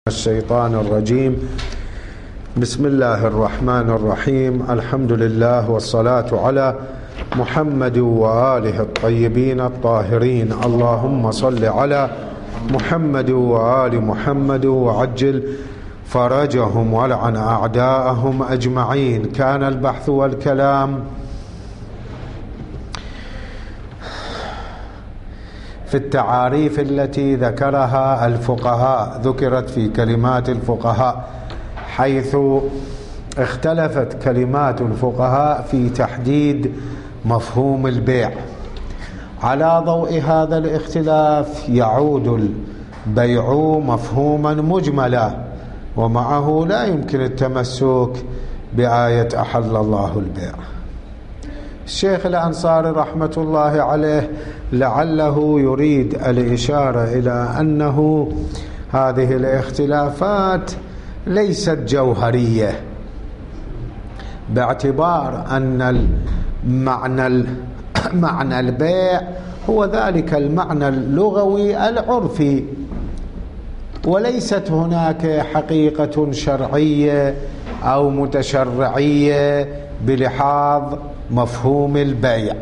الشيطان الرجيم. بسم الله الرحمن الرحيم. الحمد لله والصلاة على محمد وآله الطيبين الطاهرين. اللهم صل على محمد وآل محمد وعجل فرجهم ولعن أعداءهم أجمعين. كان البحث والكلام في التعاريف التي ذكرها الفقهاء، ذكرت في كلمات الفقهاء، حيث اختلفت كلمات الفقهاء في تحديد مفهوم البيع. على ضوء هذا الاختلاف يعود البيع مفهوما مجملا، ومعه لا يمكن التمسك بآية أحل الله البيع. الشيخ الأنصاري رحمة الله عليه لعله يريد الإشارة إلى أنه هذه الاختلافات ليست جوهرية، باعتبار أن معنى البيع هو ذلك المعنى اللغوي العرفي، وليست هناك حقيقة شرعية أو متشرعية بلحاظ مفهوم البيع.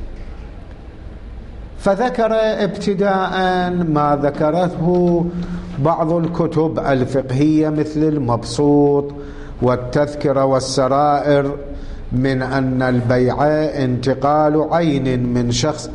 فذكر ابتداء ما ذكرته بعض الكتب الفقهية مثل المبسوط والتذكرة والسرائر من أن البيع انتقال عين من شخص،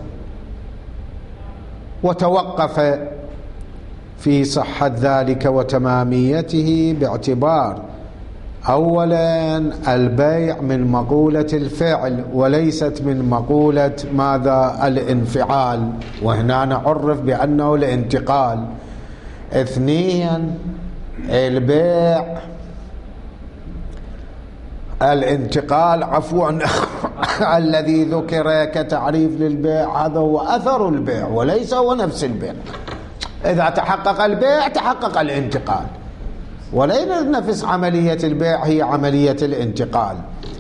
وتوقف في صحة ذلك وتماميته باعتبار أولا البيع من مقولة الفعل وليست من مقولة ماذا الانفعال، وهنا نعرف بأنه الانتقال. اثنيا البيع الانتقال الذي ذكر كتعريف للبيع هذا هو أثر البيع وليس هو نفس البيع. إذا تحقق البيع تحقق الانتقال، وليس نفس عملية البيع هي عملية الانتقال.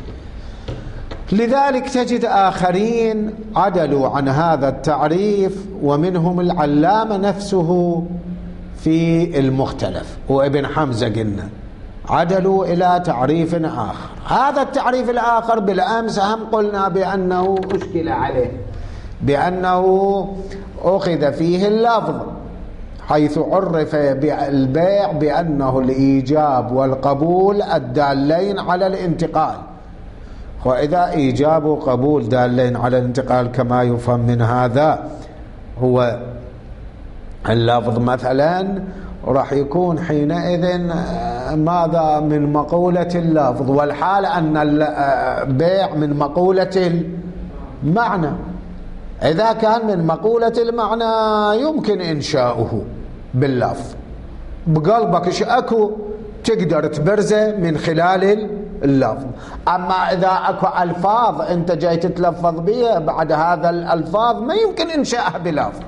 لذلك تجد آخرين عدلوا عن هذا التعريف، ومنهم العلامة نفسه في المختلف وابن حمزة قلنا عدلوا إلى تعريف آخر. هذا التعريف الآخر بالأمس هم قلنا بأنه أشكل عليه، بأنه أخذ فيه اللفظ، حيث عرف بالبيع بأنه الإيجاب والقبول الدالين على الانتقال. وإذا إيجاب وقبول دالين على الانتقال كما يفهم من هذا هو اللفظ مثلا، راح يكون حينئذ ماذا من مقولة اللفظ، والحال أن البيع من مقولة المعنى. إذا كان من مقولة المعنى يمكن إنشاؤه باللفظ، بقلبك إيش أكو تقدر تبرزه من خلال اللفظ. أما إذا أكو ألفاظ أنت جاي تتلفظ بها بعد هذا الألفاظ ما يمكن إنشاءها بلفظ.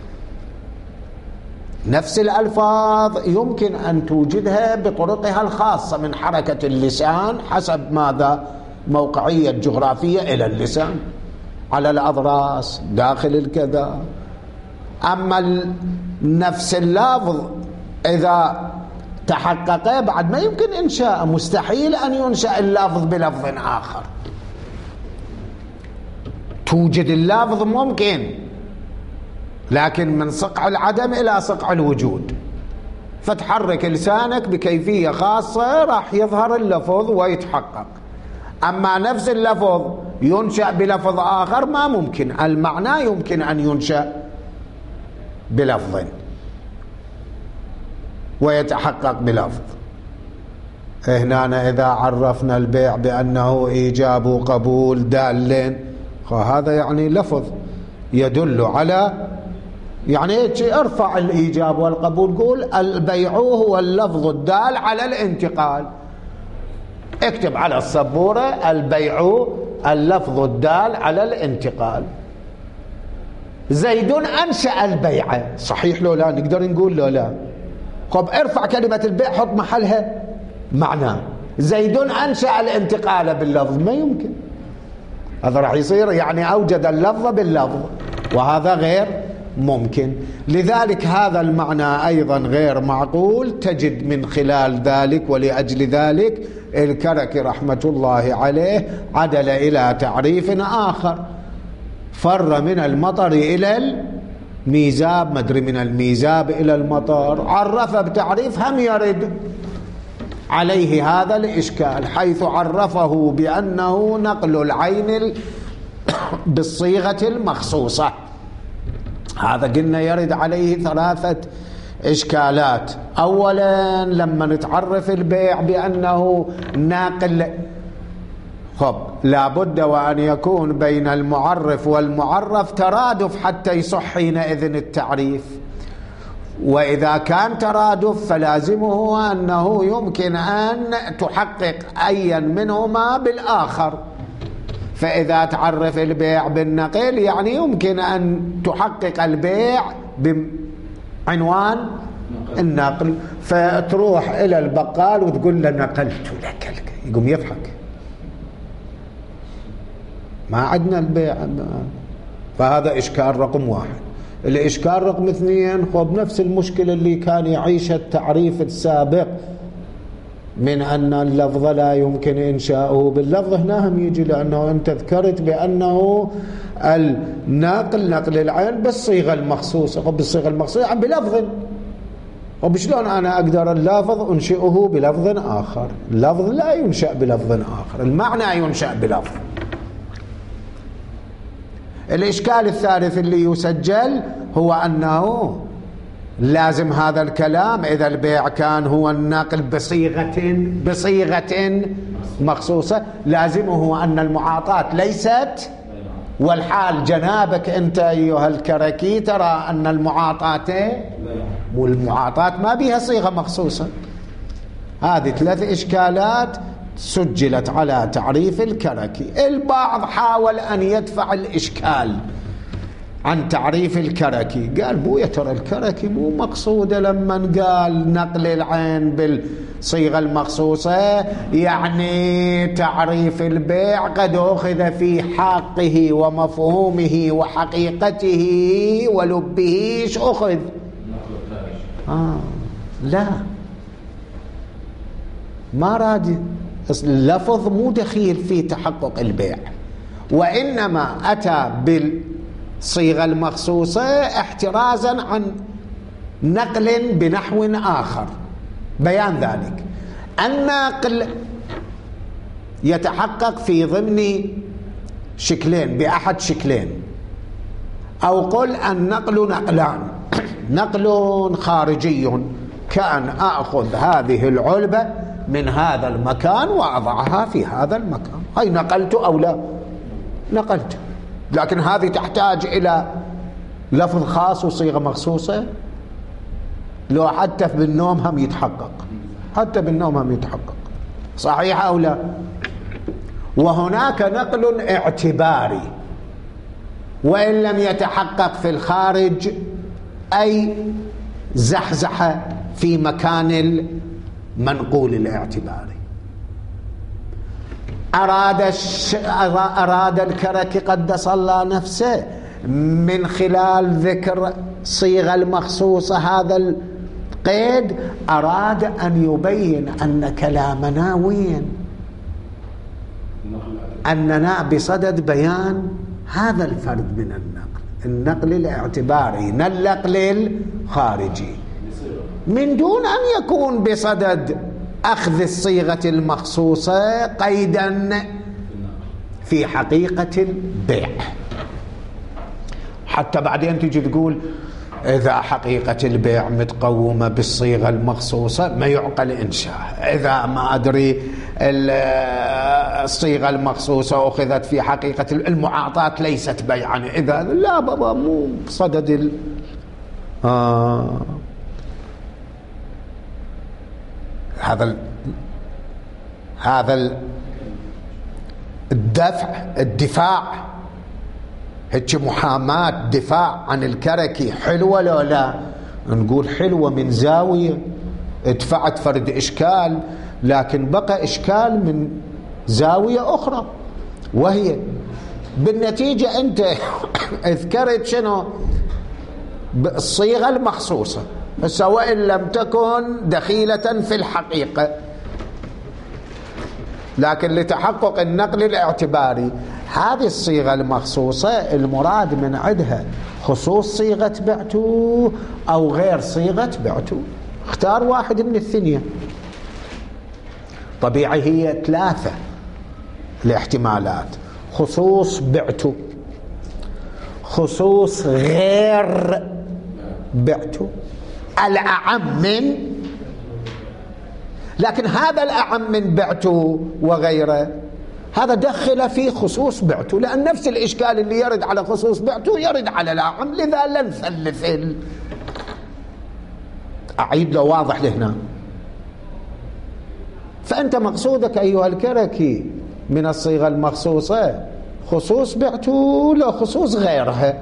نفس الألفاظ يمكن أن توجدها بطرقها الخاصة من حركة اللسان حسب ماذا موقعية جغرافية إلى اللسان، على الأضراس داخل الكذا. أما نفس اللفظ إذا تحقق بعد ما يمكن إنشاء، مستحيل أن ينشأ اللفظ بلفظ آخر. توجد اللفظ ممكن، لكن من صقع العدم إلى صقع الوجود، فتحرك لسانك بكيفية خاصة راح يظهر اللفظ ويتحقق. أما نفس اللفظ ينشأ بلفظ آخر ما ممكن. المعنى يمكن أن ينشأ بلفظ ويتحقق بلفظ. هنا إذا عرفنا البيع بأنه إيجاب وقبول دالين، هذا يعني لفظ يدل على يعني ارفع الإيجاب والقبول، قول البيع هو اللفظ الدال على الانتقال. اكتب على السبورة البيع اللفظ الدال على الانتقال. زيد أنشأ البيع، صحيح لو لا؟ نقدر نقول لو لا. طب ارفع كلمة البيع حط محلها معنى. زيد أنشأ الانتقال باللفظ، ما يمكن. هذا راح يصير يعني أوجد اللفظ باللفظ، وهذا غير ممكن. لذلك هذا المعنى أيضا غير معقول. تجد من خلال ذلك ولأجل ذلك الكركي رحمة الله عليه عدل إلى تعريف آخر، فر من المطر إلى الميزاب، مدري من الميزاب إلى المطر، عرف بتعريف هم يرد عليه هذا الإشكال، حيث عرفه بأنه نقل العين بالصيغة المخصوصة. هذا قلنا يرد عليه ثلاثة إشكالات. أولا لما نتعرف البيع بأنه ناقل، لابد وأن يكون بين المعرف والمعرف ترادف حتى يصح حينئذ التعريف، وإذا كان ترادف فلازمه أنه يمكن أن تحقق أيا منهما بالآخر. فإذا تعرف البيع بالنقل يعني يمكن أن تحقق البيع بعنوان النقل، فتروح إلى البقال وتقول له نقلت لك، يقوم يضحك، ما عندنا البيع. فهذا إشكال رقم واحد. الإشكال رقم اثنين، نفس المشكلة اللي كان يعيشها التعريف السابق من أن اللفظ لا يمكن إنشاؤه باللفظ، هنا هم يجي، لأنه أنت ذكرت بأنه النقل نقل العين بالصيغة المخصوصة، بالصيغة المخصوصة يعني بلفظ، وبشلون أنا أقدر اللفظ أنشئه بلفظ آخر؟ اللفظ لا ينشأ بلفظ آخر، المعنى ينشأ بلفظ. الإشكال الثالث اللي يسجل هو أنه لازم هذا الكلام إذا البيع كان هو النقل بصيغة مخصوصة، لازمه أن المعاطاة ليست، والحال جنابك أنت أيها الكركي ترى أن المعاطاة والمعاطاة ما بها صيغة مخصوصة. هذه ثلاث إشكالات سجلت على تعريف الكركي. البعض حاول أن يدفع الإشكال عن تعريف الكركي، قال بويا ترى الكركي مو مقصودة لما قال نقل العين بالصيغة المخصوصة، يعني تعريف البيع قد أخذ في حقه ومفهومه وحقيقته ولبه إيش أخذ؟ لا، ما راد اللفظ مو دخيل في تحقق البيع، وإنما أتى بالصيغة المخصوصة احترازا عن نقل بنحو آخر. بيان ذلك النقل يتحقق في ضمن شكلين، بأحد شكلين، أو قل النقل نقلان: نقل خارجي كأن أخذ هذه العلبة من هذا المكان وأضعها في هذا المكان، هاي نقلت أو لا؟ نقلت، لكن هذه تحتاج إلى لفظ خاص وصيغة مخصوصة. لو حتى بالنوم هم يتحقق، حتى بالنوم هم يتحقق، صحيح أو لا؟ وهناك نقل اعتباري وإن لم يتحقق في الخارج، أي زحزحة في مكان المنقول الاعتباري. أراد الكركي قدس الله نفسه من خلال ذكر صيغة المخصوصة هذا القيد، أراد أن يبين أن كلامنا وين؟ أننا بصدد بيان هذا الفرد من النقل الاعتباري، النقل الخارجي، من دون أن يكون بصدد أخذ الصيغة المخصوصة قيدا في حقيقة البيع. حتى بعدين تجي تقول إذا حقيقة البيع متقومة بالصيغة المخصوصة ما يعقل إنشاء، إذا ما أدري الصيغة المخصوصة أخذت في حقيقة المعاطاة ليست بيعا، إذا لا بابا مو بصدد هذا الدفاع هيك محاماة دفاع عن الكركي حلوة لو لا؟ نقول حلوة من زاوية، ادفعت فرد إشكال، لكن بقى إشكال من زاوية أخرى، وهي بالنتيجة أنت اذكرت شنو؟ بالصيغة المخصوصة سواء لم تكن دخيلة في الحقيقة، لكن لتحقق النقل الاعتباري هذه الصيغة المخصوصة المراد من عندها خصوص صيغة بعت أو غير صيغة بعت. اختار واحد من الثنية. طبيعي هي 3 الاحتمالات: خصوص بعت، خصوص غير بعت، الأعم من. لكن هذا الأعم من بعت وغيره هذا دخل في خصوص بعت، لأن نفس الإشكال اللي يرد على خصوص بعت يرد على الأعم، لذا لا نثلث. أعيد لو واضح لهنا. فأنت مقصودك أيها الكركي من الصيغة المخصوصة خصوص بعت لا خصوص غيرها.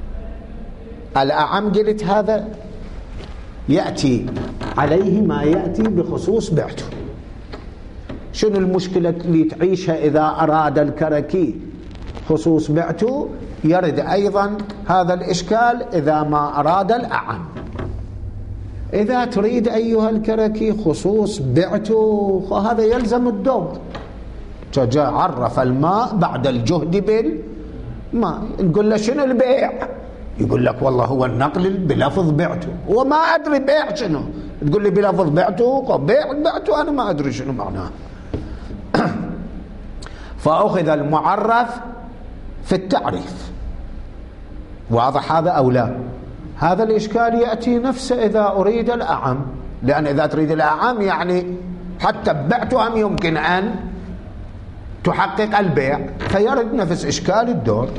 الأعم قلت هذا يأتي عليه ما يأتي بخصوص بعت. شنو المشكلة اللي تعيشها إذا أراد الكركي خصوص بعت؟ يرد أيضا هذا الإشكال إذا ما أراد الأعم. إذا تريد أيها الكركي خصوص بعت هذا يلزم الدور. عرف الماء بعد الجهد بالماء. نقول له شنو البيع؟ يقول لك والله هو النقل بلفظ بعته، وما أدري بيع شنو. تقول لي بلفظ بعته، بعته أنا ما أدري شنو معناه. فأخذ المعرف في التعريف. واضح هذا أو لا؟ هذا الإشكال يأتي نفسه إذا أريد الأعم، لأن إذا تريد الأعم يعني حتى بعتهم يمكن أن تحقق البيع، فيرد نفس إشكال الدور.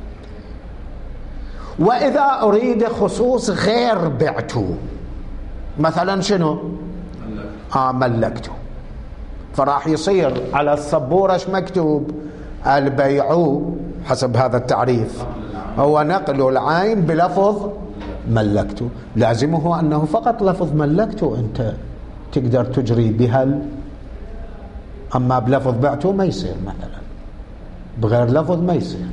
وإذا أريد خصوص غير بعته مثلا شنو؟ ملكته، فراح يصير على السبورة مكتوب؟ البيع حسب هذا التعريف هو نقل العين بلفظ ملكته. لازمه أنه فقط لفظ ملكته أنت تقدر تجري بها، أما بلفظ بعته ما يصير، مثلا بغير لفظ ما يصير،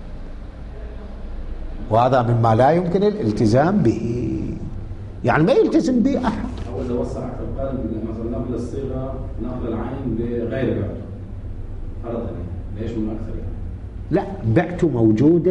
وهذا مما لا يمكن الالتزام به، يعني ما يلتزم به أحد. أو إذا وسع قال مثلا نقل الصيغة نقل العين بغير بعته فرضا ليش من أكثر؟ لا، بعته موجودة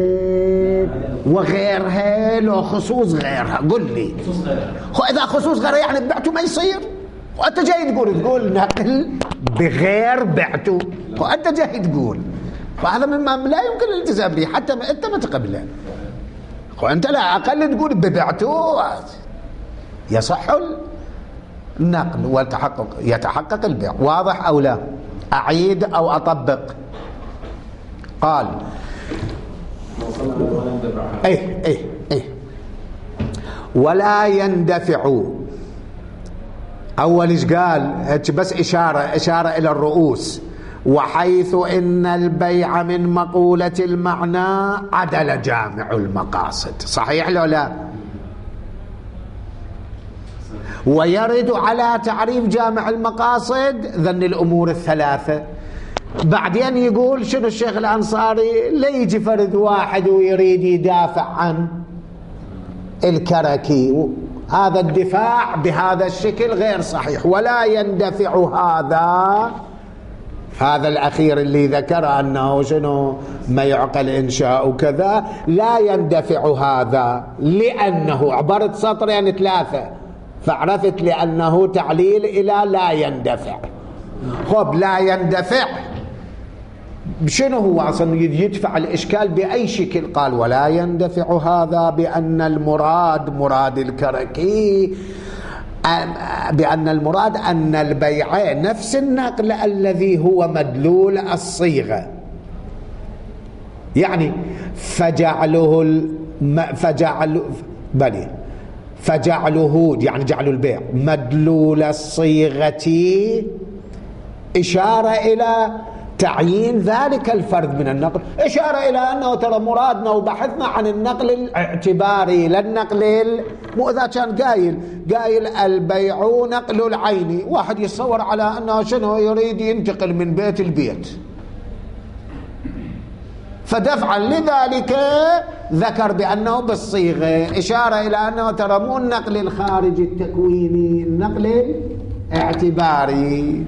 وغيرها لو خصوص غيرها. قل لي خصوص غيرها، إذا خصوص غيرها يعني بعته ما يصير، وأنت جاي تقول نقل بغير بعته، وأنت جاي تقول، فهذا مما لا يمكن الالتزام به حتى أنت ما تقبله، وأنت لا أقل تقول ببعته يصح النقل والتحقق، يتحقق البيع. واضح أو لا؟ أعيد أو أطبق؟ قال إيه ولا يندفع. أول إيش قال؟ بس إشارة إلى الرؤوس. وحيث إن البيع من مقولة المعنى عدل جامع المقاصد. صحيح لو لا؟ ويرد على تعريف جامع المقاصد ذن الأمور الثلاثة. بعدين يقول شنو الشيخ الأنصاري؟ لا يجي فرد واحد ويريد يدافع عن الكركي، هذا الدفاع بهذا الشكل غير صحيح. ولا يندفع هذا الأخير اللي ذكر أنه شنو ما يعقل إنشاء كذا، لا يندفع هذا لأنه عبارة سطر يعني 3، فعرفت لأنه تعليل إلى لا يندفع. خب لا يندفع شنو هو أصلا؟ يدفع الإشكال بأي شكل؟ قال ولا يندفع هذا بأن المراد مراد الكركي، بأن المراد أن البيع نفس النقل الذي هو مدلول الصيغة، يعني فجعله يعني جعل البيع مدلول الصيغة إشارة إلى تعيين ذلك الفرد من النقل، إشارة إلى أنه ترى مرادنا وبحثنا عن النقل الاعتباري لا النقل إذا كان قايل البيع نقل العين، واحد يتصور على أنه شنو يريد ينتقل من بيت البيت، فدفعا لذلك ذكر بأنه بالصيغة، إشارة إلى أنه ترى مو النقل الخارجي التكويني، النقل الاعتباري.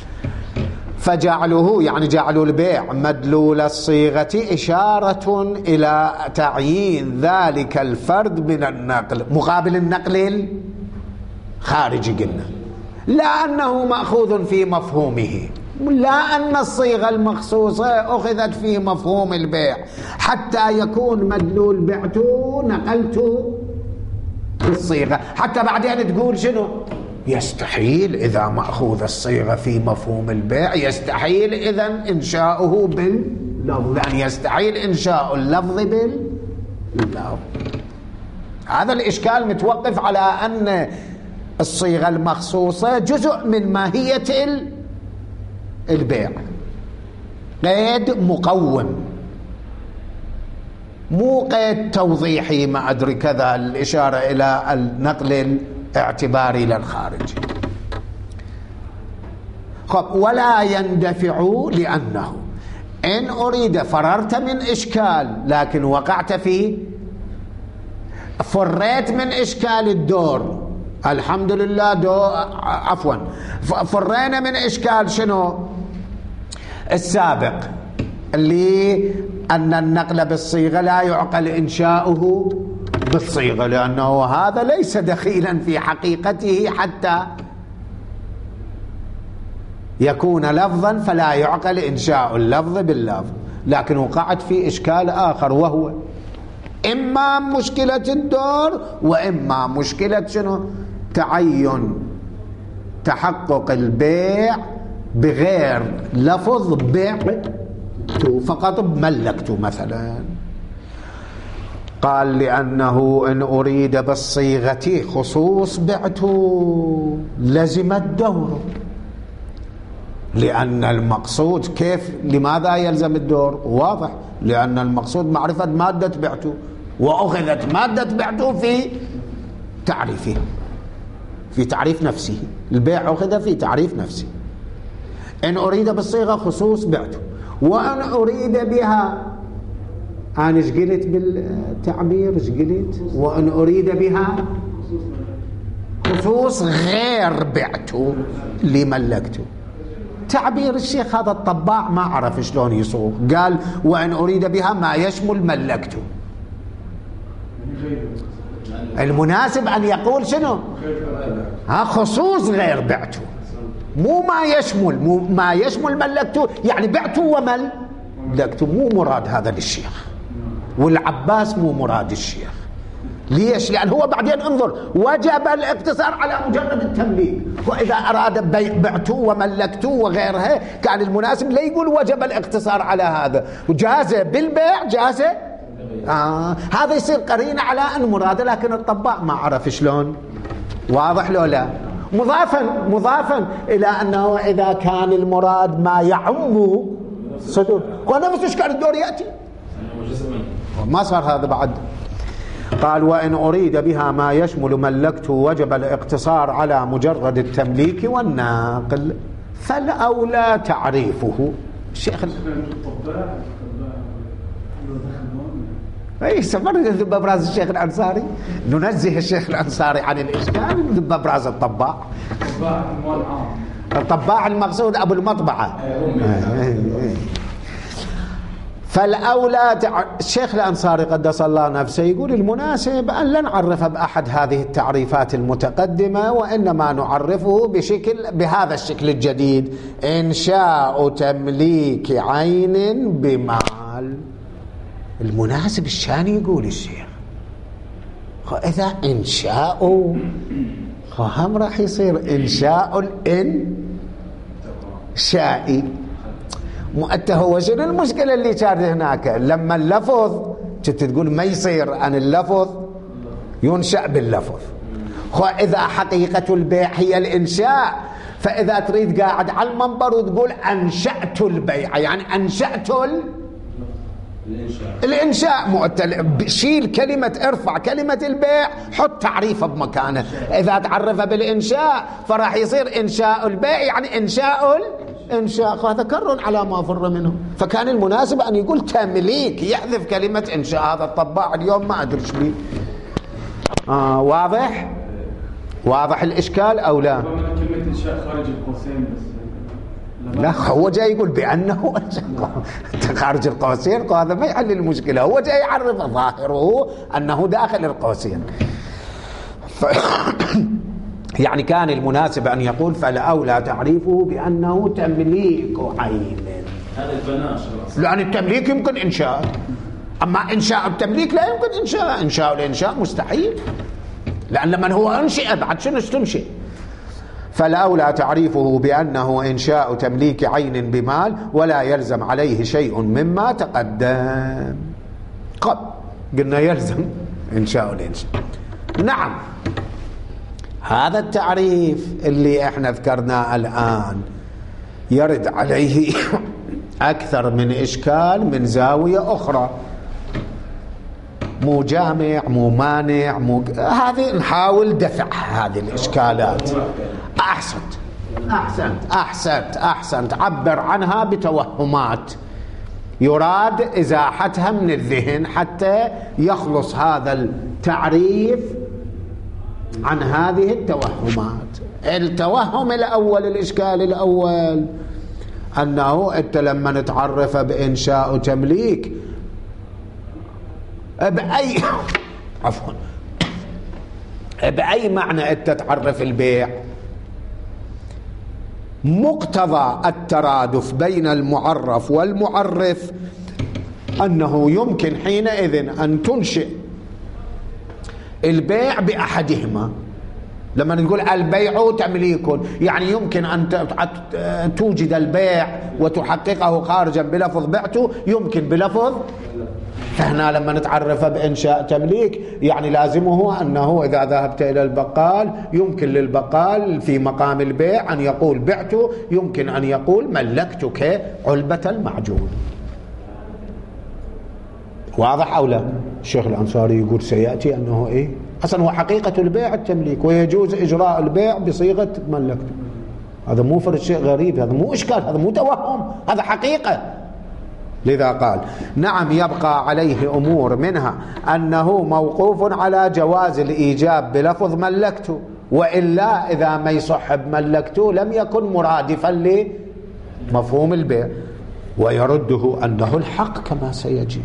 فجعله يعني جعلوا البيع مدلول الصيغة إشارة إلى تعيين ذلك الفرد من النقل مقابل النقل الخارجي. قلنا لا أنه مأخوذ في مفهومه، لا أن الصيغة المخصوصة أخذت في مفهوم البيع حتى يكون مدلول بعته نقلته بالصيغة، حتى بعدين تقول شنو؟ يستحيل إذا مأخوذ الصيغة في مفهوم البيع، يستحيل إذن إنشاؤه باللفظ، يعني يستحيل إنشاء اللفظ باللفظ. هذا الإشكال متوقف على أن الصيغة المخصوصة جزء من ماهية البيع، قيد مقوم مو قيد توضيحي ما أدري كذا، الإشارة إلى النقل الاعتباري للخارج. ولا يندفع لأنه إن أريد فررت من إشكال، لكن وقعت فيه، فريت من إشكال الدور، الحمد لله عفوا فرينا من إشكال شنو السابق اللي أن النقل بالصيغة لا يعقل إنشاؤه بالصيغة، لأنه هذا ليس دخيلا في حقيقته حتى يكون لفظا، فلا يعقل إنشاء اللفظ باللفظ. لكن وقعت في إشكال آخر، وهو إما مشكلة الدور وإما مشكلة شنو تعين تحقق البيع بغير لفظ بعته، فقط ملكته مثلا. قال لأنه إن أريد بالصيغة خصوص بعته لزم الدور، لأن المقصود كيف لماذا يلزم الدور؟ واضح، لأن المقصود معرفة مادة بعته، وأخذت مادة بعته في تعريفه، في تعريف نفسه، البيع أخذ في تعريف نفسه. إن أريد بالصيغة خصوص بعته، وأن أريد بها، أنا إيش قلت بالتعبير؟ إيش قلت؟ وأن أريد بها خصوص غير بعته لملكته. تعبير الشيخ هذا الطباع ما عرف شلون يصوغ، قال وأن أريد بها ما يشمل ملكته. المناسب أن يقول شنو؟ خصوص غير بعته، مو ما يشمل ملكته، يعني بعته وملكته مو مراد هذا للشيخ، والعباس مو مراد الشيخ. ليش؟ لأن هو بعدين انظر وجب الاقتصار على مجرد التمليك، وإذا أراد بعته وملكته وغيرها كان المناسب لا يقول وجب الاقتصار على هذا، وجاز بالبيع جاز هذا يصير قرينة على أن مراده، لكن الطباع ما عرف شلون. واضح لو لا؟ مضافا إلى أنه إذا كان المراد ما يعم صدور، ونفس إشكال الدور يأتي، ما صار هذا بعد. قال وإن أريد بها ما يشمل ملكته وجب الاقتصار على مجرد التمليك والناقل، فالأولى تعريفه. الشيخ اي سمر ذب براز الشيخ الأنصاري، ننزه الشيخ الأنصاري عن الإشكال، ذب براز الطباع. الطباع المقصود أبو المطبعة. فالأولى الشيخ الأنصاري قدس الله نفسه يقول المناسب أن لا نعرفه بأحد هذه التعريفات المتقدمة، وإنما نعرفه بهذا الشكل الجديد: إنشاء تمليك عين بمال. المناسب الشاني يقول الشيخ إذا إنشاء هم راح يصير إنشاء الإنشائي مؤته. وشنو المشكلة اللي كانت هناك؟ لما اللفظ كنت تقول ما يصير أن اللفظ ينشأ باللفظ، إذا حقيقة البيع هي الإنشاء، فإذا تريد قاعد على المنبر وتقول أنشأت البيع، يعني أنشأت الإنشاء. شيل كلمة، ارفع كلمة البيع، حط تعريفه بمكانه. إذا تعرف بالإنشاء فراح يصير إنشاء البيع يعني إنشاء إنشاء، هذا كر على ما فر منه. فكان المناسب أن يقول تمليك، يحذف كلمة إنشاء. هذا الطباع اليوم ما أدري ايش بيه. واضح؟ واضح الإشكال أو لا؟ كلمة إنشاء خارج القوسين بس. لا، هو جاي يقول بأنه خارج القوسين، هذا ما يحل المشكلة. هو جاي يعرف ظاهره أنه داخل القوسين. يعني كان المناسب أن يقول فالأولى تعريفه بأنه تمليك عين. هذا البناء لأن التمليك يمكن إنشاء، أما إنشاء التمليك لا يمكن إنشاء. إنشاء الإنشاء مستحيل، لأن لمن هو أنشئ بعد شنو تنشئ. فالأولى تعريفه بأنه إنشاء تمليك عين بمال ولا يلزم عليه شيء مما تقدم. قلنا يلزم إنشاء الإنشاء. نعم، هذا التعريف اللي احنا ذكرناه الآن يرد عليه أكثر من إشكال من زاوية أخرى. مو جامع، مو مانع، هذه نحاول دفع هذه الإشكالات. أحسنت. عبر عنها بتوهمات يراد إزاحتها من الذهن حتى يخلص هذا التعريف عن هذه التوهمات. التوهم الأول، الإشكال الأول، أنه أنت لما نتعرف بإنشاء وتمليك بأي معنى أنت تعرف البيع؟ مقتضى الترادف بين المعرف والمعرف أنه يمكن حينئذ أن تنشئ البيع بأحدهما. لما نقول البيع تمليك، يعني يمكن أن توجد البيع وتحققه خارجا بلفظ بعته، يمكن بلفظ. فهنا لما نتعرف بإنشاء تمليك يعني لازمه أنه إذا ذهبت إلى البقال يمكن للبقال في مقام البيع أن يقول بعته، يمكن أن يقول ملكتك علبة المعجون. واضح أو لا؟ الشيخ الأنصاري يقول سيأتي أنه أصلا هو حقيقة البيع التمليك، ويجوز إجراء البيع بصيغة ملكته. هذا مو فرد شيء غريب، هذا مو إشكال، هذا مو توهم، هذا حقيقة. لذا قال نعم يبقى عليه أمور، منها أنه موقوف على جواز الإيجاب بلفظ ملكته، وإلا إذا ما يصح بملكته لم يكن مرادفا لمفهوم البيع، ويرده أنه الحق كما سيجي.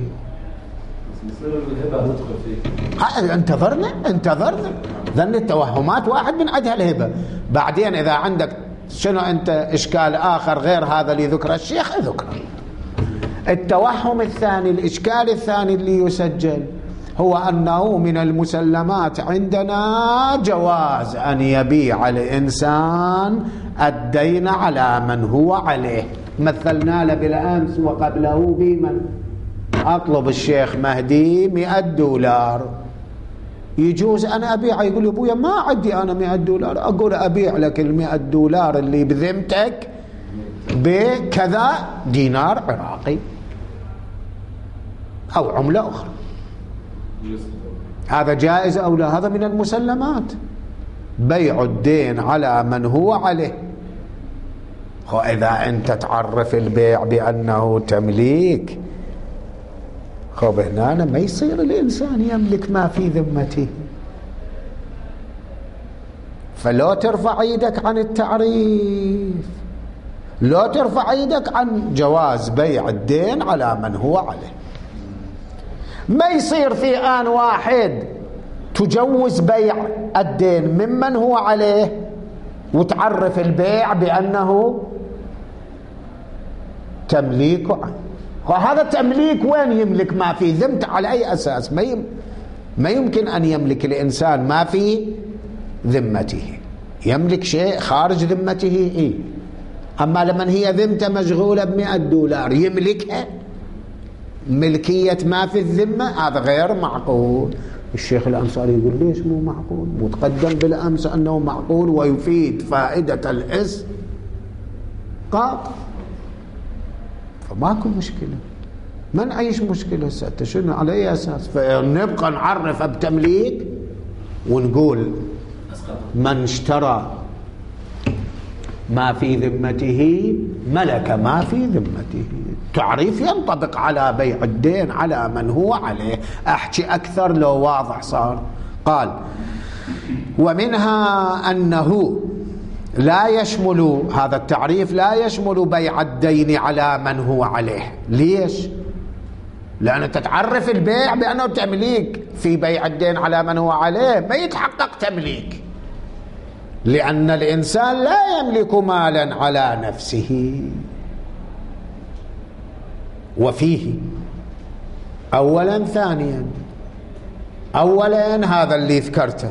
انتظرنا ذن التوهمات واحد من عدها الهبة. بعدين إذا عندك شنو أنت إشكال آخر غير هذا اللي ذكر الشيخ ذكره. التوهم الثاني، الإشكال الثاني اللي يسجل هو أنه من المسلمات عندنا جواز أن يبيع الإنسان الدين على من هو عليه. مثلنا له بالأمس وقبله بمن أطلب الشيخ مهدي $100، يجوز أنا أبيع. يقول لي أبويا ما عندي أنا $100. أقول أبيع لك $100 اللي بذمتك بكذا دينار عراقي أو عملة أخرى. هذا جائز أو لا؟ هذا من المسلمات، بيع الدين على من هو عليه. وإذا أنت تعرف البيع بأنه تمليك، خب هنا ما يصير الإنسان يملك ما في ذمته. فلو ترفع يدك عن التعريف، لا ترفع يدك عن جواز بيع الدين على من هو عليه. ما يصير في آن واحد تجوز بيع الدين ممن هو عليه وتعرف البيع بأنه تمليك عنه. وهذا تمليك وين يملك ما في ذمته؟ على أي أساس؟ ما يمكن أن يملك الإنسان ما في ذمته. يملك شيء خارج ذمته أما لمن هي ذمته مشغولة $100 يملكها ملكية ما في الذمة، هذا غير معقول. الشيخ الأنصاري يقول ليش مو معقول؟ متقدم بالأمس أنه معقول ويفيد فائدة الإسقاط، فماكو مشكلة. ما نعيش مشكلة ستة شنو على أي أساس؟ فنبقى نعرف بتمليك ونقول من اشترى ما في ذمته ملك ما في ذمته. التعريف ينطبق على بيع الدين على من هو عليه. أحكي أكثر لو واضح صار. قال ومنها أنه لا يشمل هذا التعريف لا يشمل بيع الدين على من هو عليه. ليش؟ لأن تتعرف البيع بأنه تمليك، في بيع الدين على من هو عليه ما يتحقق تمليك، لأن الإنسان لا يملك مالا على نفسه. وفيه أولا ثانيا، أولا هذا اللي ذكرته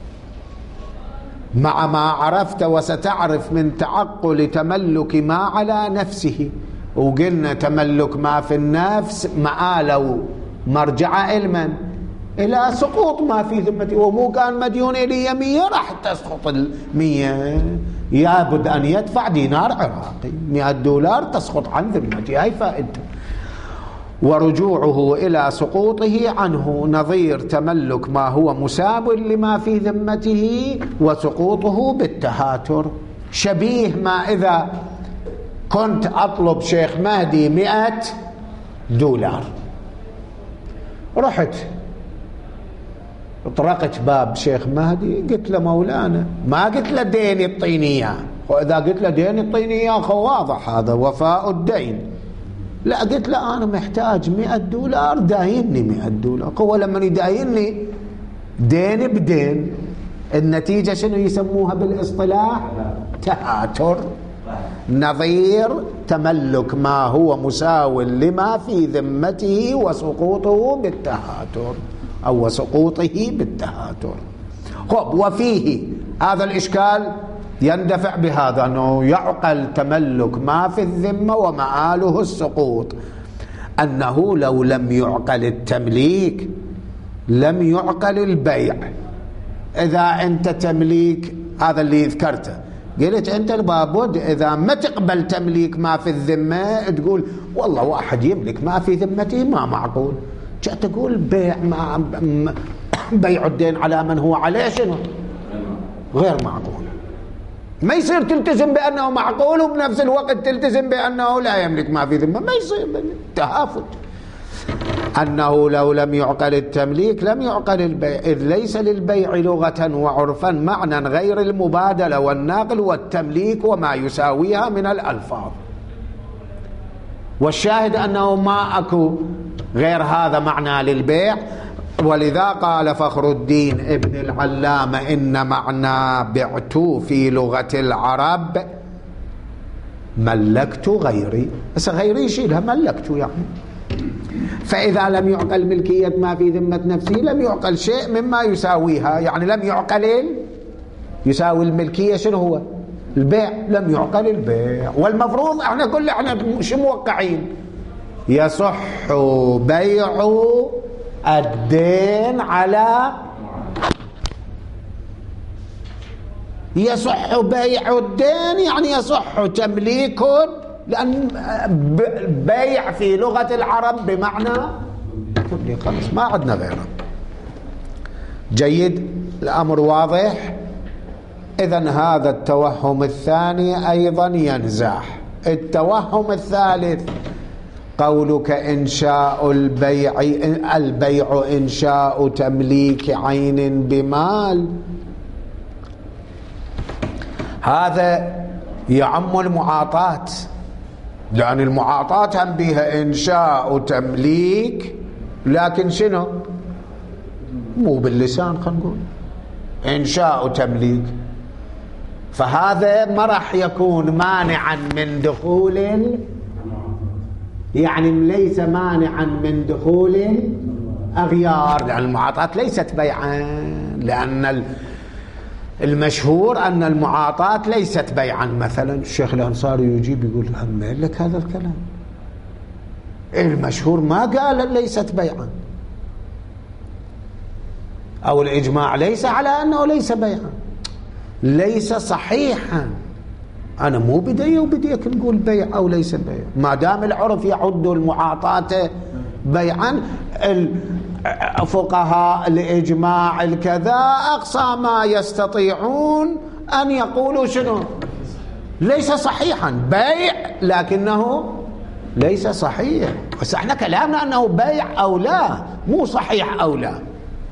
مع ما عرفت وستعرف من تعقل تملك ما على نفسه. وقلنا تملك ما في النفس مآل مرجع علما إلى سقوط ما في ذمته. ومو كان مديون إلي 100 راح تسقط 100، يابد أن يدفع دينار عراقي. $100 تسقط عن ذمته، هاي فائدته. ورجوعه إلى سقوطه عنه نظير تملك ما هو مساو لما في ذمته وسقوطه بالتهاتر. شبيه ما إذا كنت أطلب شيخ مهدي $100، رحت طرقت باب شيخ مهدي قلت له مولانا، ما قلت له ديني اعطيني اياه، وإذا قلت له ديني اعطيني اياه واضح هذا وفاء الدين. لا، قلت له أنا محتاج $100 دايني $100. هو لما يدايني دين بدين النتيجة شنو يسموها بالاصطلاح؟ تهاتر. نظير تملك ما هو مساو لما في ذمته وسقوطه بالتهاتر أو سقوطه بالتهاتر. خب، وفيه هذا الإشكال يندفع بهذا أنه يعقل تملك ما في الذمة ومآله السقوط، أنه لو لم يعقل التمليك لم يعقل البيع. إذا أنت تمليك هذا اللي ذكرته، قلت أنت لابد إذا ما تقبل تمليك ما في الذمة تقول والله واحد يملك ما في ذمته ما معقول، تقول بيع بيع الدين على من هو عليه شنو؟ غير معقول. ما يصير تلتزم بأنه معقول وبنفس الوقت تلتزم بأنه لا يملك ما في ذمة، ما يصير، تهافت. أنه لو لم يعقل التمليك لم يعقل البيع، إذ ليس للبيع لغة وعرفا معنى غير المبادلة والنقل والتمليك وما يساويها من الألفاظ. والشاهد أنه ما أكو غير هذا معنى للبيع. ولذا قال فخر الدين ابن العلامة إن معنى بعت في لغة العرب ملكت غيري، بس غيري يشيلها ملكت يعني. فإذا لم يعقل ملكية ما في ذمة نفسه لم يعقل شيء مما يساويها، يعني لم يعقل يساوي الملكية شنو هو؟ البيع. لم يعقل البيع. والمفروض احنا مش موقعين يصح بيع الدين على يصح بيع الدين يعني يصح تمليكه، لأن بيع في لغة العرب بمعنى تمليك. خلاص ما عندنا غيره. جيد، الأمر واضح. إذن هذا التوهم الثاني أيضا ينزاح. التوهم الثالث قولك إنشاء البيع إنشاء تمليك عين بمال، هذا يعم المعاطات، لأن المعاطات هم بها إنشاء تمليك، لكن شنو؟ مو باللسان، خلينا نقول إنشاء تمليك. فهذا ما راح يكون مانعا من دخول، يعني ليس مانعا من دخول أغيار، لأن المعاطات ليست بيعا، لأن المشهور أن المعاطات ليست بيعا. مثلا الشيخ الأنصاري يجيب يقول همين لك هذا الكلام، المشهور ما قال ليست بيعا، أو الإجماع ليس على أنه ليس بيعا، ليس صحيحا. أنا مو بدي وبديك نقول بيع أو ليس بيع، ما دام العرف يعد المعاطاة بيعا. الفقهاء الإجماع الكذا أقصى ما يستطيعون أن يقولوا شنو؟ ليس صحيحا، بيع لكنه ليس صحيح. بس احنا كلامنا أنه بيع أو لا، مو صحيح أو لا.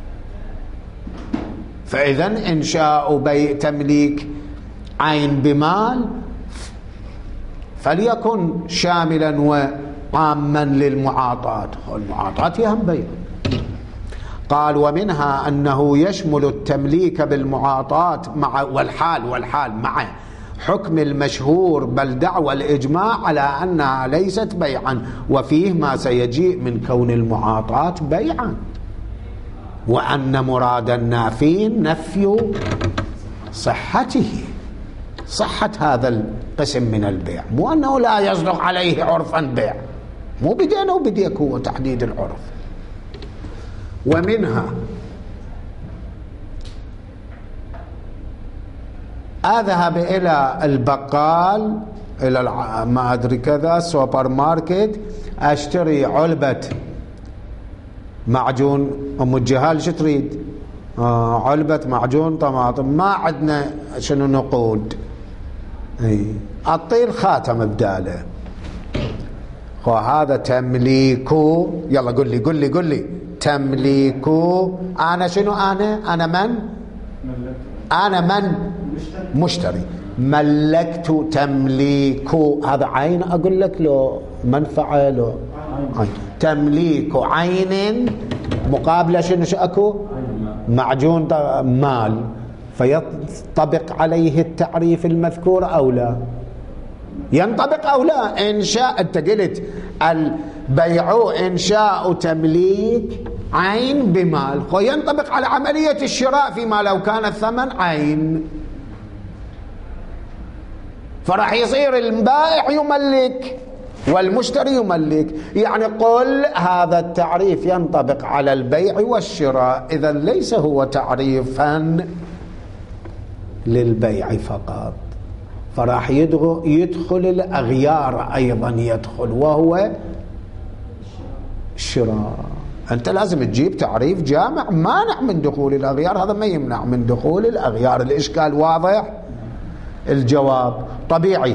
فإذا إنشاء بيع تمليك عين بمال فليكن شاملا وعاما للمعاطاة، المعاطاة هي هم بيع. قال ومنها أنه يشمل التمليك بالمعاطاة مع والحال مع حكم المشهور بل دعوى الإجماع على أنها ليست بيعا، وفيه ما سيجيء من كون المعاطاة بيعا، وأن مراد النافين نفي صحته، صحة هذا القسم من البيع، مو أنه لا يصدق عليه عرفا بيع، مو بدينا وبديك هو تحديد العرف. ومنها أذهب إلى البقال، إلى ما أدري كذا سوبر ماركت، أشتري علبة معجون أم الجهال، شو تريد؟ علبة معجون طماطم، ما عندنا شنو نقود، أعطيه الخاتم بداله. وهذا تمليكه، يلا قل لي تمليكه. أنا شنو؟ أنا من مشتري، ملكت تمليكه، هذا عين أقول لك له منفعة له عين. تمليك عين مقابلة شنو أكو؟ معجون مال، فيطبق عليه التعريف المذكور أو لا؟ ينطبق أو لا؟ إنشاء، أنت قلت البيع إنشاء تمليك عين بمال، وينطبق على عملية الشراء فيما لو كان الثمن عين، فراح يصير البائع يملك والمشتري يملك. يعني قل هذا التعريف ينطبق على البيع والشراء، إذا ليس هو تعريفا للبيع فقط، فراح يدخل الأغيار أيضا يدخل، وهو الشراء. أنت لازم تجيب تعريف جامع مانع من دخول الأغيار، هذا ما يمنع من دخول الأغيار. الإشكال واضح؟ الجواب طبيعي.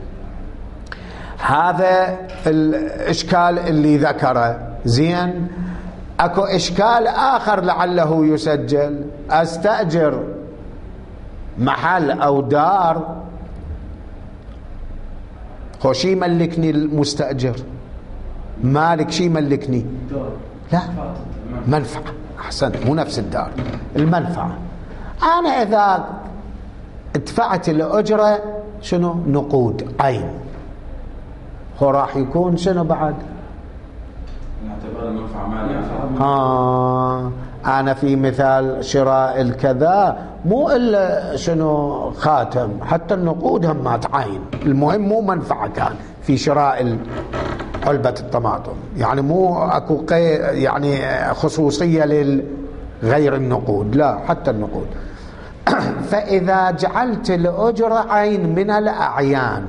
هذا الإشكال اللي ذكره زين. أكو إشكال آخر لعله يسجل. أستأجر محل أو دار، هو شي يملكني المستأجر؟ مالك شي يملكني؟ لا، منفعة. أحسنت، مو نفس الدار، المنفعة. أنا إذا ادفعت الأجرة شنو؟ نقود عين، هو راح يكون شنو بعد؟ نعتبر المنفعة مالية. أنا في مثال شراء الكذا مو إلا شنو خاتم، حتى النقود همات عين، المهم مو منفعة كان في شراء علبة الطماطم، يعني مو أكو يعني خصوصية لغير النقود، لا حتى النقود. فإذا جعلت الأجرة عين من الأعيان،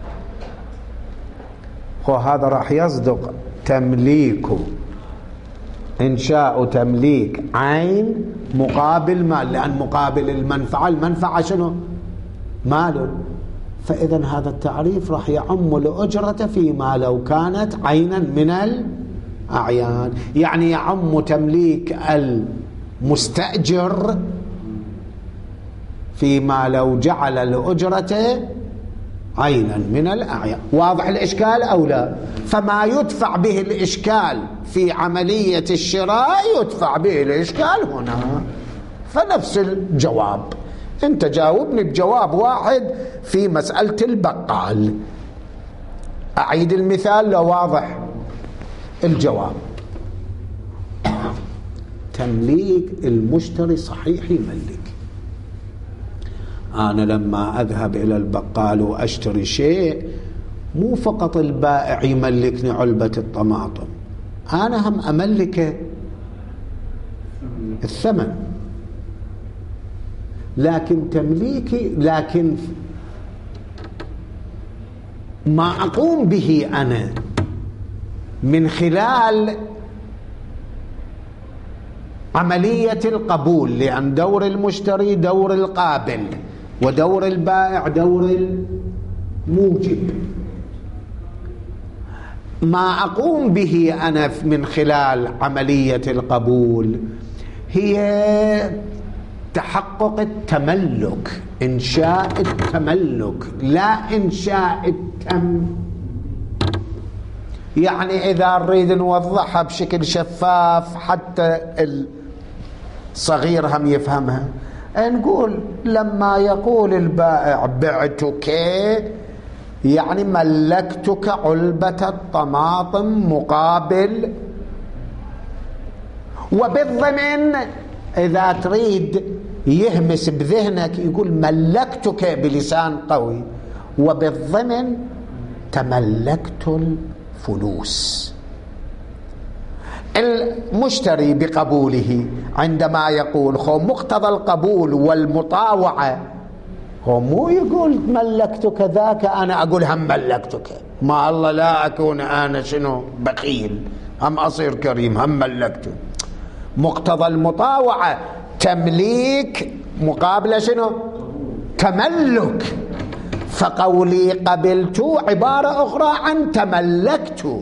وهذا راح يصدق تمليكه، إنشاء تمليك عين مقابل مال، لأن مقابل المنفعة شنو؟ مال. فإذا هذا التعريف راح يعم الأجرة فيما لو كانت عينا من الأعيان، يعني يعم تمليك المستأجر فيما لو جعل الأجرة عينا من الأعيان. واضح الإشكال أو لا؟ فما يدفع به الإشكال في عملية الشراء يدفع به الإشكال هنا. فنفس الجواب، أنت جاوبني بجواب واحد في مسألة البقال. أعيد المثال لو واضح الجواب. تمليك المشتري صحيح يملك. أنا لما أذهب إلى البقال وأشتري شيء، مو فقط البائع يملكني علبة الطماطم، أنا هم أملك الثمن، لكن تمليكي، لكن ما أقوم به أنا من خلال عملية القبول، لأن دور المشتري دور القابل، ودور البائع دور موجب. ما أقوم به أنا من خلال عملية القبول هي تحقق التملك، إنشاء التملك لا إنشاء التم. يعني إذا نريد نوضحها بشكل شفاف حتى الصغير هم يفهمها، نقول لما يقول البائع بعتك يعني ملكتك علبة الطماطم مقابل، وبالضمن إذا تريد يهمس بذهنك يقول ملكتك بلسان قوي، وبالضمن تملكت الفلوس. المشتري بقبوله عندما يقول هو مقتضى القبول والمطاوعة، هو مو يقول ملكتك ذاك أنا أقول هم ملكتك، ما الله لا أكون أنا شنو بخيل هم أصير كريم هم ملكته. مقتضى المطاوعة تمليك مقابل شنو تملك، فقولي قبلت عبارة أخرى عن تملكت،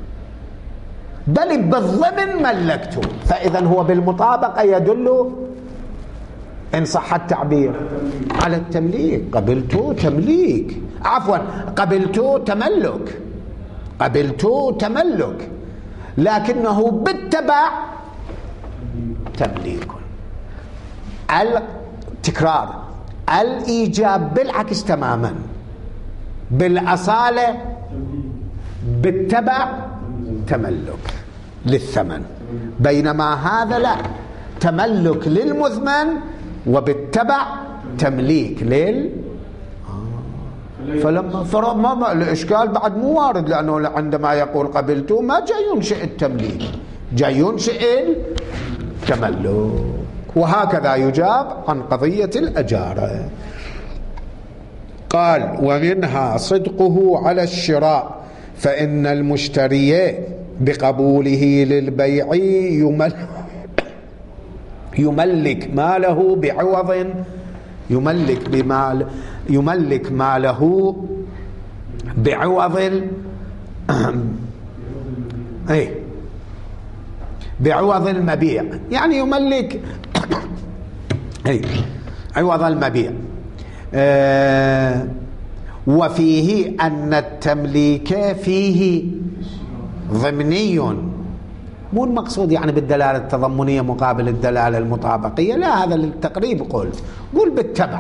بل بالضمن ملكت. فإذا هو بالمطابقة يدل إن صح التعبير على التمليك. قبلت تمليك، عفوا قبلت تملك، قبلت تملك، لكنه بالتبع تمليك. التكرار الإيجاب بالعكس تماما، بالأصالة بالتبع تملك للثمن، بينما هذا لا، تملك للمثمن وبالتبع تمليك فلما الإشكال بعد مو وارد، لأنه عندما يقول قبلته ما جاي ينشئ التمليك، جاي ينشئ التملك. وهكذا يجاب عن قضية الأجارة. قال ومنها صدقه على الشراء، فإن المشتري بقبوله للبيع يملك ماله بعوض، يملك ماله بعوض بعوض المبيع، يعني يملك عوض المبيع. وفيه أن التمليك فيه ضمني، مو المقصود يعني بالدلالة التضمنية مقابل الدلالة المطابقية، لا، هذا للتقريب. قول بالتبع.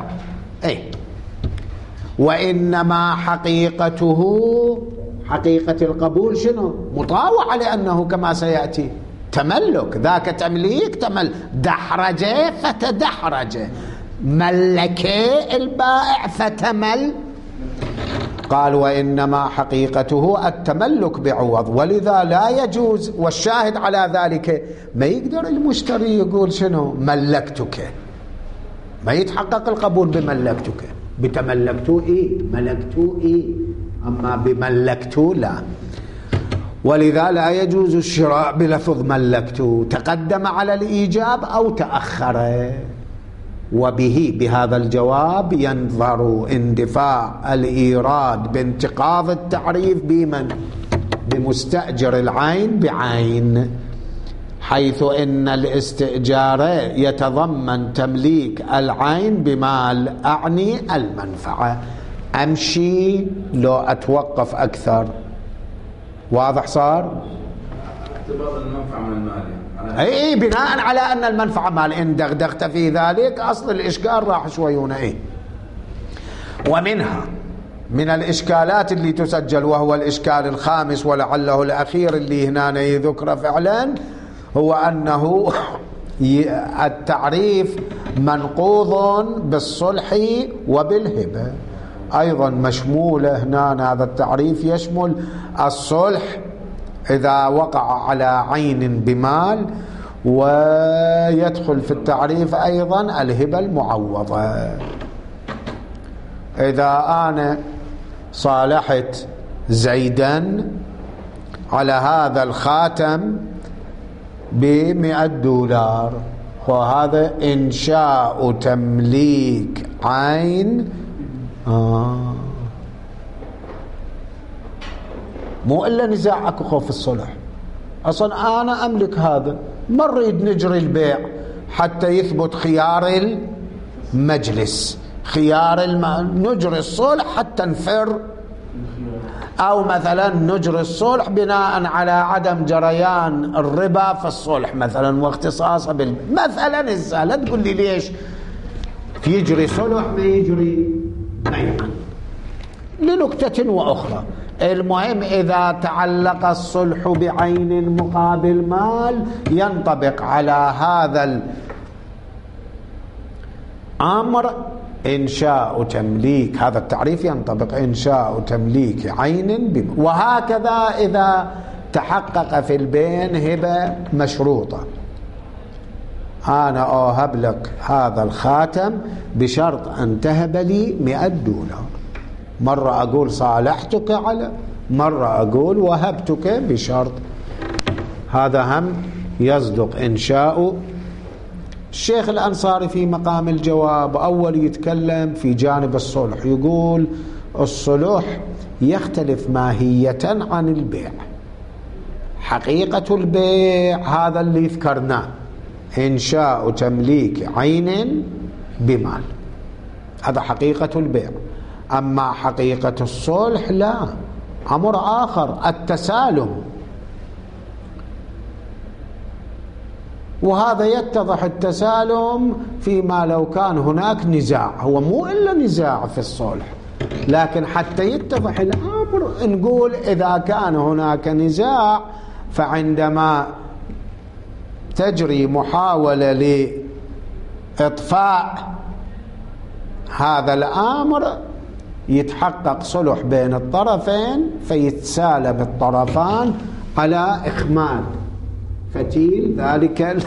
وإنما حقيقته حقيقة القبول شنو؟ مطاوعة، لأنه كما سيأتي تملك، ذاك تمليك دحرج فتدحرج، ملك البائع فتمل. قال وإنما حقيقته التملك بعوض، ولذا لا يجوز. والشاهد على ذلك ما يقدر المشتري يقول شنو ملكتك، ما يتحقق القبول بملكتك، بتملكتو ملكتو أما بملكتو لا. ولذا لا يجوز الشراء بلفظ ملكتو، تقدم على الإيجاب أو تأخر. وبه بهذا الجواب ينظر اندفاع الإيراد بانتقاض التعريف بمن؟ بمستأجر العين بعين، حيث إن الاستئجار يتضمن تمليك العين بمال، أعني المنفعة. أمشي لو أتوقف أكثر؟ واضح صار؟ اعتبار المنفعة من المال بناء على أن المنفعة مال، إن دغدغت في ذلك أصل الإشكال راح شويون. ومنها من الإشكالات اللي تسجل، وهو الإشكال الخامس ولعله الأخير اللي هنا يذكر فعلا، هو أنه التعريف منقوض بالصلح وبالهبة، أيضا مشمولة هنا. هذا التعريف يشمل الصلح إذا وقع على عين بمال، ويدخل في التعريف أيضا الهبة المعوضة. إذا أنا صالحت زيدا على هذا الخاتم $100، وهذا إنشاء تمليك عين مو إلا نزاع أكو خوف الصلح. أصلا أنا أملك هذا، ما نريد نجري البيع حتى يثبت خيار المجلس، نجري الصلح حتى نفر، أو مثلا نجري الصلح بناء على عدم جريان الربا في الصلح مثلا واختصاصه مثلا. لا تقول لي ليش يجري صلح ما يجري بيعا لنكتة وأخرى. المهم إذا تعلق الصلح بعين مقابل مال ينطبق على هذا الأمر إنشاء تمليك، هذا التعريف ينطبق إنشاء تمليك عين وهكذا إذا تحقق في البين هبة مشروطة. أنا أوهب لك هذا الخاتم بشرط أن تهب لي $100. مرة أقول صالحتك على، مرة أقول وهبتك بشرط. هذا هم يصدق إنشاء. الشيخ الأنصاري في مقام الجواب أول يتكلم في جانب الصلح، يقول الصلح يختلف ماهية عن البيع. حقيقة البيع هذا اللي ذكرناه، إنشاء تمليك عين بمال، هذا حقيقة البيع. أما حقيقة الصلح لا، أمر آخر، التسالم. وهذا يتضح التسالم فيما لو كان هناك نزاع، هو مو إلا نزاع في الصلح، لكن حتى يتضح الأمر نقول إذا كان هناك نزاع فعندما تجري محاولة لإطفاء هذا الأمر يتحقق صلح بين الطرفين فيتسالم الطرفان على إخماد فتيل ذلك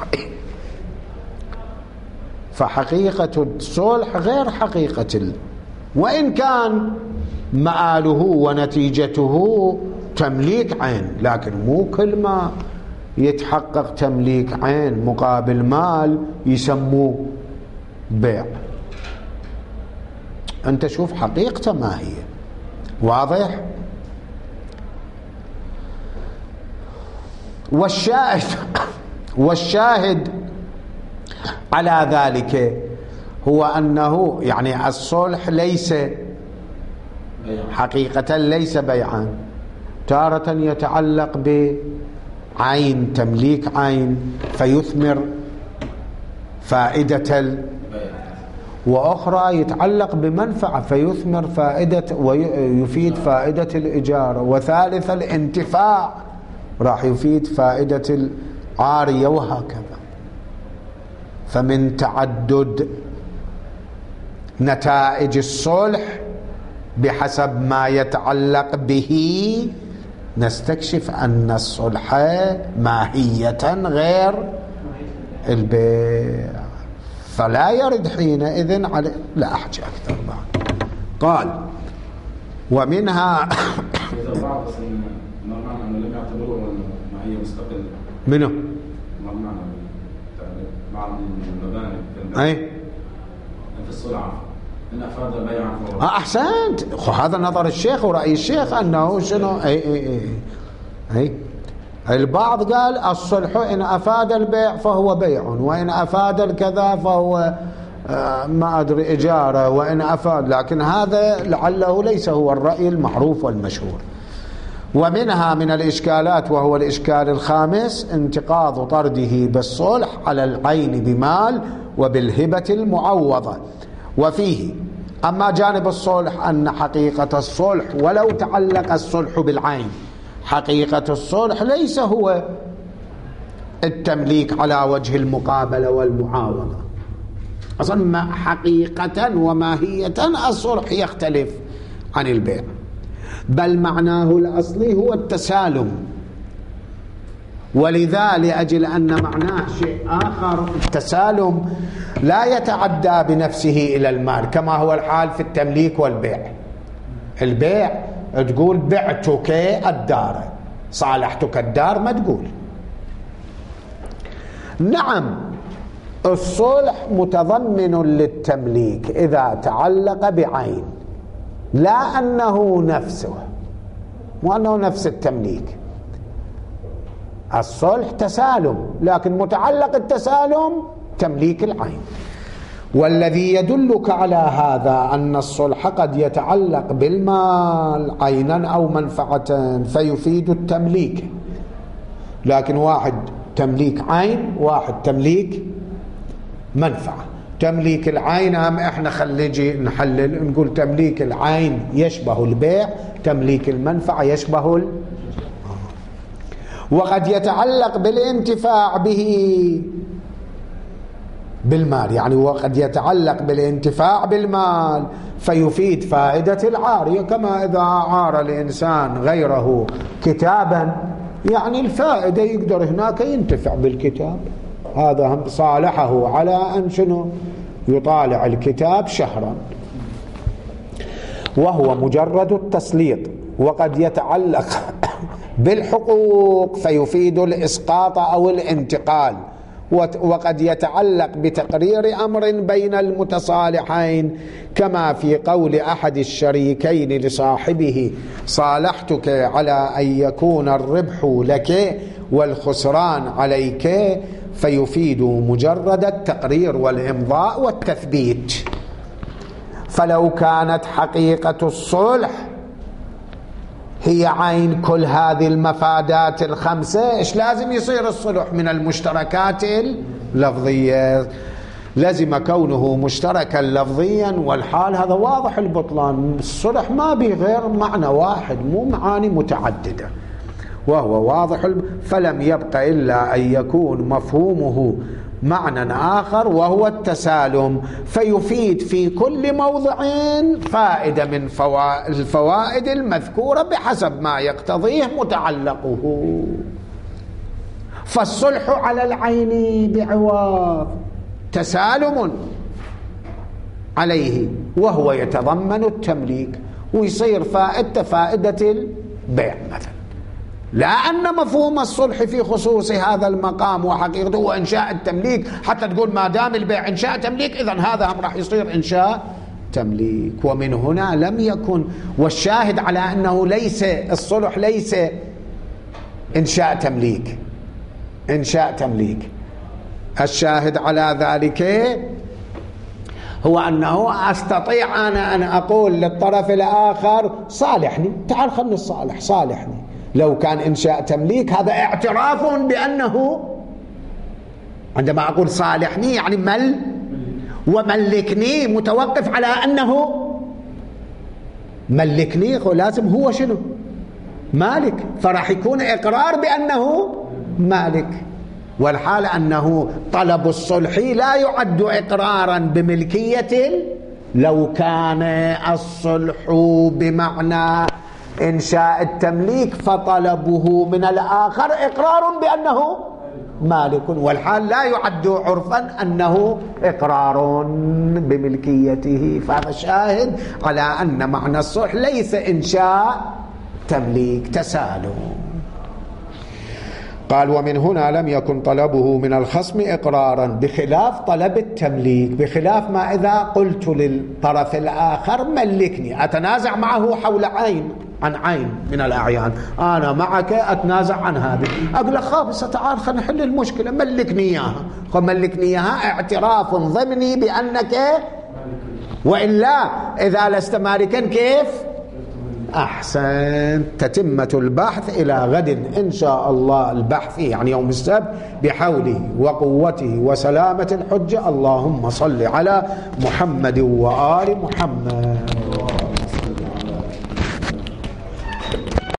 فحقيقة الصلح غير حقيقة وإن كان مآله ونتيجته تمليك عين، لكن مو كل ما يتحقق تمليك عين مقابل مال يسموه بيع. أنت شوف حقيقته ما هي، واضح؟ والشاهد على ذلك هو أنه يعني الصلح ليس حقيقة ليس بيعا، تارة يتعلق بعين تمليك عين فيثمر فائدة وأخرى يتعلق بمنفعة فيثمر فائدة ويفيد فائدة الإجارة، وثالثا الانتفاع راح يفيد فائدة العارية، وهكذا. فمن تعدد نتائج الصلح بحسب ما يتعلق به نستكشف أن الصلح ماهية غير البيع، فلا يرد حينئذ على لا أحكي أكثر بعد. قال ومنها منه أي في الصلعة إن أفاد بيعا أحسنت. هذا نظر الشيخ ورأي الشيخ أنه شنو أي البعض قال الصلح إن أفاد البيع فهو بيع، وإن أفاد الكذا فهو ما أدري إجارة، وإن أفاد، لكن هذا لعله ليس هو الرأي المعروف والمشهور. ومنها من الإشكالات وهو الإشكال الخامس انتقاض طرده بالصلح على العين بمال وبالهبة المعوضة. وفيه أما جانب الصلح أن حقيقة الصلح ولو تعلق الصلح بالعين، حقيقة الصلح ليس هو التمليك على وجه المقابلة والمعاوضة، أصلا حقيقة وماهية الصلح يختلف عن البيع، بل معناه الأصلي هو التسالم، ولذا لأجل أن معناه شيء آخر التسالم لا يتعدى بنفسه إلى المال كما هو الحال في التمليك والبيع. البيع تقول بعتك الدار، صالحتك الدار ما تقول. نعم الصلح متضمن للتمليك إذا تعلق بعين، لا أنه نفسه، مو أنه نفس التمليك. الصلح تسالم، لكن متعلق التسالم تمليك العين. والذي يدلك على هذا أن الصلح قد يتعلق بالمال عينا أو منفعة فيفيد التمليك، لكن واحد تمليك عين واحد تمليك منفعة. تمليك العين احنا خليجي نحلل نقول تمليك العين يشبه البيع، تمليك المنفعة يشبه وقد يتعلق بالانتفاع به بالمال، يعني وقد يتعلق بالانتفاع بالمال فيفيد فائدة العارية، كما إذا عار الإنسان غيره كتابا يعني الفائدة يقدر هناك ينتفع بالكتاب، هذا صالحه على أن شنو يطالع الكتاب شهرا، وهو مجرد التسليط. وقد يتعلق بالحقوق فيفيد الإسقاط أو الانتقال، وقد يتعلق بتقرير أمر بين المتصالحين، كما في قول أحد الشريكين لصاحبه صالحتك على أن يكون الربح لك والخسران عليك، فيفيد مجرد التقرير والإمضاء والتثبيت. فلو كانت حقيقة الصلح هي عين كل هذه المفادات الخمسة، إيش لازم يصير الصلح؟ من المشتركات اللفظية، لازم كونه مشتركا لفظيا، والحال هذا واضح البطلان. الصلح ما به غير معنى واحد مو معاني متعددة، وهو واضح فلم يبق إلا أن يكون مفهومه معنى آخر وهو التسالم، فيفيد في كل موضع فائدة من الفوائد المذكورة بحسب ما يقتضيه متعلقه. فالصلح على العين بعوض تسالم عليه، وهو يتضمن التمليك، ويصير فائدة البيع مثلا، لا أن مفهوم الصلح في خصوص هذا المقام وحقيقته هو إنشاء التمليك، حتى تقول ما دام البيع إنشاء تمليك إذن هذا هم راح يصير إنشاء تمليك. ومن هنا لم يكن، والشاهد على أنه ليس الصلح ليس إنشاء تمليك، إنشاء تمليك. الشاهد على ذلك هو أنه أستطيع أنا أن أقول للطرف الآخر صالحني، تعال خلني الصالح صالحني. لو كان إنشاء تمليك هذا اعتراف بأنه، عندما أقول صالحني يعني وملكني متوقف على أنه ملكني، لازم هو شنو؟ مالك، فراح يكون إقرار بأنه مالك. والحال أنه طلب الصلح لا يعد إقرارا بملكية، لو كان الصلح بمعنى إنشاء التمليك فطلبه من الآخر إقرار بأنه مالك، والحال لا يعد عرفا أنه إقرار بملكيته. فهذا شاهد على أن معنى الصلح ليس إنشاء تمليك، تسالم. قال ومن هنا لم يكن طلبه من الخصم إقرارا، بخلاف طلب التمليك، بخلاف ما إذا قلت للطرف الآخر ملكني، أتنازع معه حول عين عن عين من الأعيان، أنا معك أتنازع عن هذه، أقول لك خلاص تعال خلينا نحل المشكلة، ملكني إياها، ملكني إياها اعتراف ضمني بأنك، وإلا إذا لست مالكا كيف؟ أحسن. تتمة البحث إلى غد إن شاء الله، البحث يعني يوم السبت بحوله وقوته وسلامة الحجة. اللهم صل على محمد وآل محمد.